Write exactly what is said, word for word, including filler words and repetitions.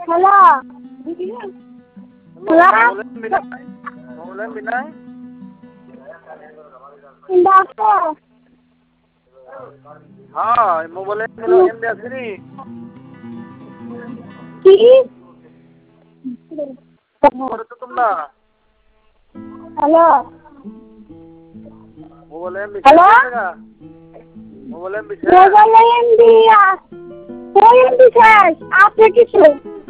hello hello বলেন বিনয় doctor হ্যাঁ মোবাইলে এমনি আসেনি কি করে তো তোমরা হ্যালো মোবাইলে এমনি হ্যালো মোবাইলে এমনি মোবাইলে এমবি ওই এমবি শেষ আছে কিছু